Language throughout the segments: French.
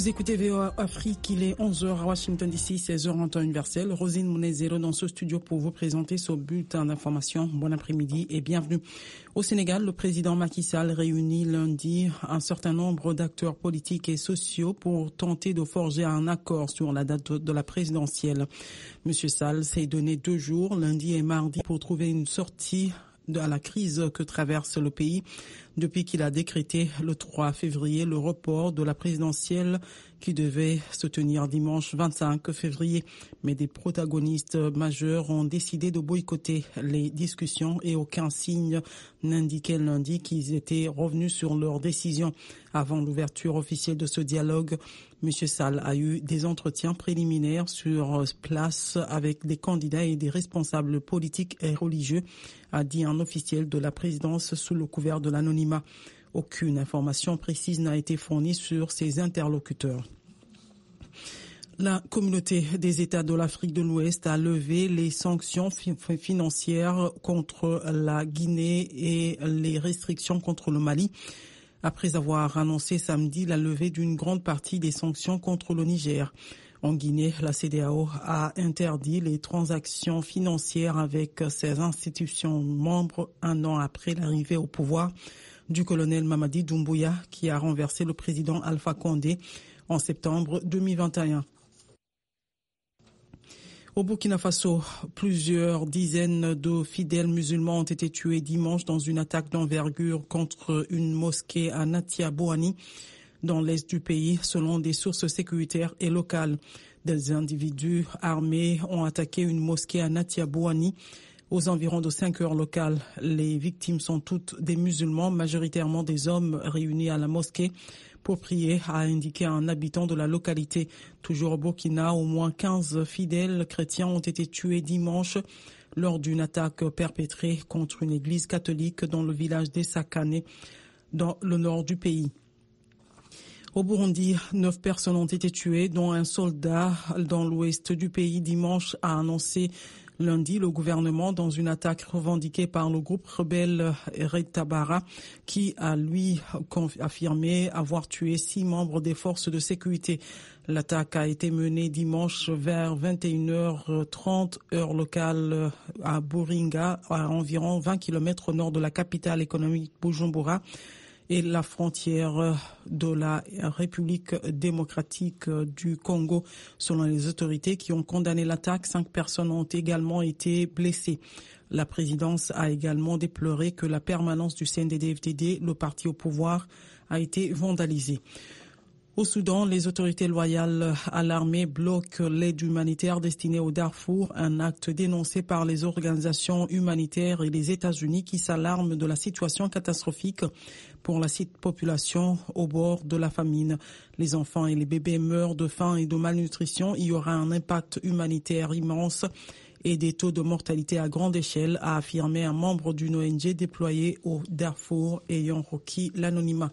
Vous écoutez VOA Afrique, il est 11h à Washington DC, 16h en temps universel. Rosine Mounezero dans ce studio pour vous présenter ce bulletin d'information. Bon après-midi et bienvenue. Au Sénégal, le président Macky Sall réunit lundi un certain nombre d'acteurs politiques et sociaux pour tenter de forger un accord sur la date de la présidentielle. Monsieur Sall s'est donné 2 jours, lundi et mardi, pour trouver une sortie à la crise que traverse le pays depuis qu'il a décrété le 3 février le report de la présidentielle qui devait se tenir dimanche 25 février. Mais des protagonistes majeurs ont décidé de boycotter les discussions et aucun signe n'indiquait lundi qu'ils étaient revenus sur leur décision. Avant l'ouverture officielle de ce dialogue, M. Sall a eu des entretiens préliminaires sur place avec des candidats et des responsables politiques et religieux, a dit un officiel de la présidence sous le couvert de l'anonymat. Aucune information précise n'a été fournie sur ces interlocuteurs. La communauté des États de l'Afrique de l'Ouest a levé les sanctions financières contre la Guinée et les restrictions contre le Mali, après avoir annoncé samedi la levée d'une grande partie des sanctions contre le Niger. En Guinée, la CEDEAO a interdit les transactions financières avec ses institutions membres 1 an après l'arrivée au pouvoir du colonel Mamadi Doumbouya, qui a renversé le président Alpha Condé en septembre 2021. Au Burkina Faso, plusieurs dizaines de fidèles musulmans ont été tués dimanche dans une attaque d'envergure contre une mosquée à Natia Boani, dans l'est du pays, selon des sources sécuritaires et locales. Des individus armés ont attaqué une mosquée à Natia Boani aux environs de 5 heures locales. Les victimes sont toutes des musulmans, majoritairement des hommes réunis à la mosquée pour prier, a indiqué un habitant de la localité. Toujours au Burkina, au moins 15 fidèles chrétiens ont été tués dimanche lors d'une attaque perpétrée contre une église catholique dans le village d'Essakane, dans le nord du pays. Au Burundi, 9 personnes ont été tuées, dont un soldat dans l'ouest du pays dimanche, a annoncé lundi le gouvernement dans une attaque revendiquée par le groupe rebelle Red Tabara, qui a lui affirmé avoir tué 6 membres des forces de sécurité. L'attaque a été menée dimanche vers 21h30 heure locale à Buringa, à environ 20 km au nord de la capitale économique Bujumbura et la frontière de la République démocratique du Congo. Selon les autorités qui ont condamné l'attaque, 5 personnes ont également été blessées. La présidence a également déploré que la permanence du CNDD-FDD, le parti au pouvoir, a été vandalisée. Au Soudan, les autorités loyales à l'armée bloquent l'aide humanitaire destinée au Darfour, un acte dénoncé par les organisations humanitaires et les États-Unis qui s'alarment de la situation catastrophique pour la population au bord de la famine. Les enfants et les bébés meurent de faim et de malnutrition. Il y aura un impact humanitaire immense et des taux de mortalité à grande échelle, a affirmé un membre d'une ONG déployée au Darfour ayant requis l'anonymat.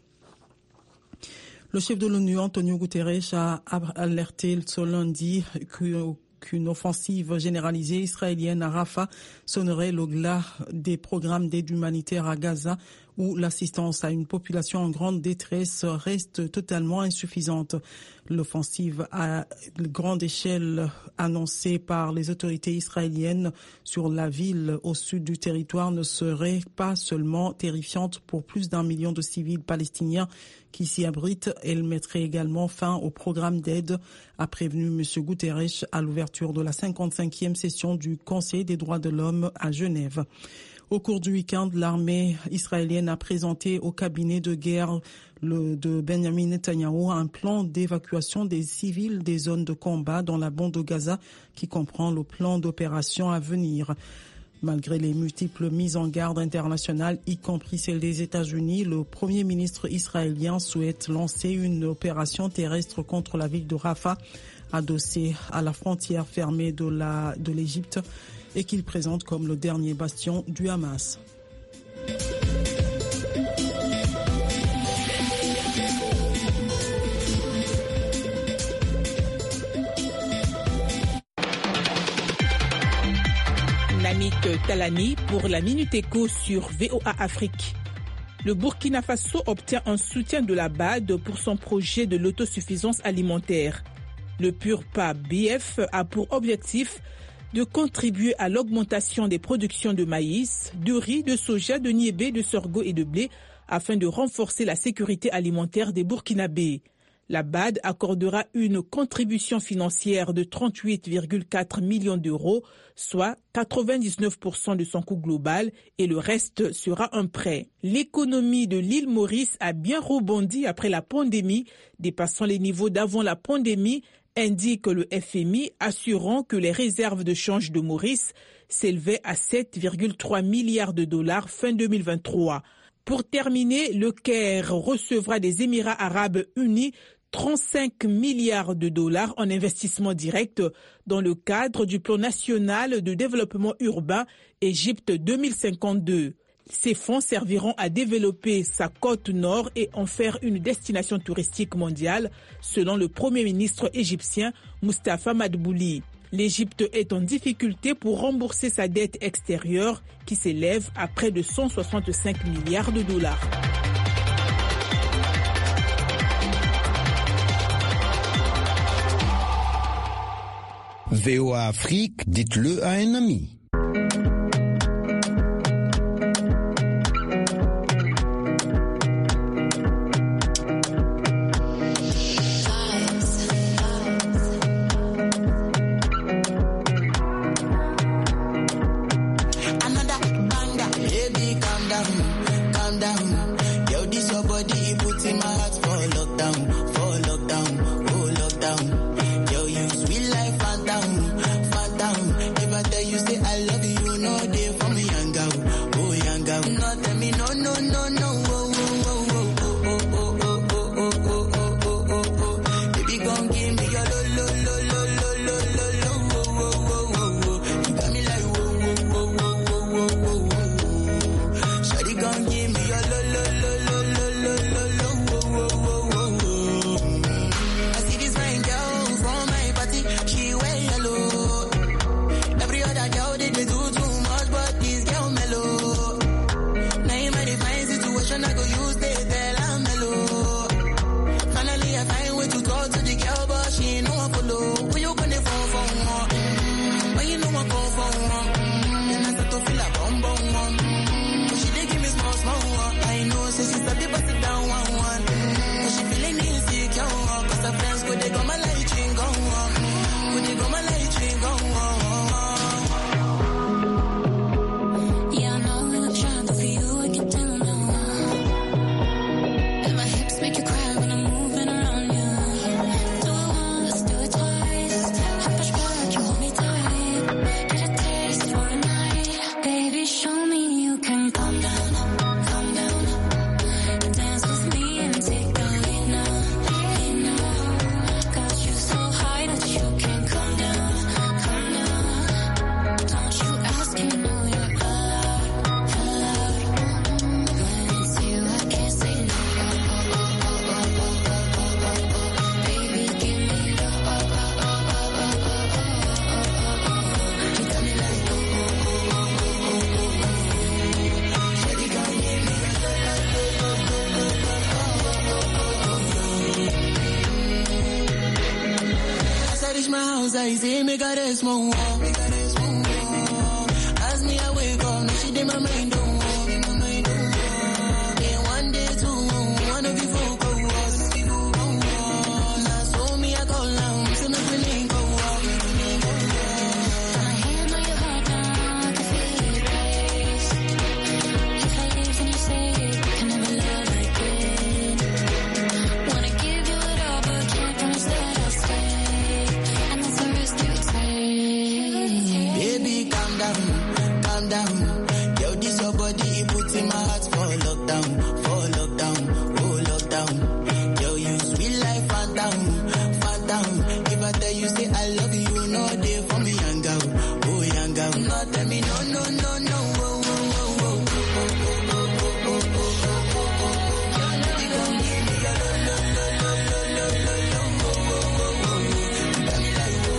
Le chef de l'ONU, Antonio Guterres, a alerté ce lundi qu'une offensive généralisée israélienne à Rafah sonnerait le glas des programmes d'aide humanitaire à Gaza, où l'assistance à une population en grande détresse reste totalement insuffisante. L'offensive à grande échelle annoncée par les autorités israéliennes sur la ville au sud du territoire ne serait pas seulement terrifiante pour plus d'1 million de civils palestiniens qui s'y abritent, elle mettrait également fin au programme d'aide, a prévenu M. Guterres à l'ouverture de la 55e session du Conseil des droits de l'homme à Genève. Au cours du week-end, l'armée israélienne a présenté au cabinet de guerre de Benjamin Netanyahu un plan d'évacuation des civils des zones de combat dans la bande de Gaza qui comprend le plan d'opération à venir. Malgré les multiples mises en garde internationales, y compris celles des États-Unis, le Premier ministre israélien souhaite lancer une opération terrestre contre la ville de Rafah, adossée à la frontière fermée de l'Égypte, et qu'il présente comme le dernier bastion du Hamas. Namik Talani pour la Minute Éco sur VOA Afrique. Le Burkina Faso obtient un soutien de la BAD pour son projet de l'autosuffisance alimentaire. Le PURPA BF a pour objectif de contribuer à l'augmentation des productions de maïs, de riz, de soja, de niébé, de sorgho et de blé afin de renforcer la sécurité alimentaire des Burkinabés. La BAD accordera une contribution financière de 38,4 millions d'euros, soit 99% de son coût global, et le reste sera un prêt. L'économie de l'île Maurice a bien rebondi après la pandémie, dépassant les niveaux d'avant la pandémie, indique le FMI, assurant que les réserves de change de Maurice s'élevaient à 7,3 milliards de dollars fin 2023. Pour terminer, le Caire recevra des Émirats arabes unis 35 milliards de dollars en investissement direct dans le cadre du plan national de développement urbain Égypte 2052. Ces fonds serviront à développer sa côte nord et en faire une destination touristique mondiale, selon le Premier ministre égyptien Moustapha Madbouli. L'Égypte est en difficulté pour rembourser sa dette extérieure qui s'élève à près de 165 milliards de dollars. VOA Afrique, dites-le à un ami. I say make her rest more. As me I wake up, now she did my mind don't walk. Then one day two, one of you focus. Now so me I call now, so nothing link go walk. My hand on your heart now, I can feel it race. If I leave then you say it, can never love again. Wanna give you it all, but can't promise that I'll stay. And that's the risk you take. Baby, calm down. Yo, this your body, it puts in my heart for lockdown, oh lockdown. Yo, you sweet life, phantom. If I tell you say I love you, no day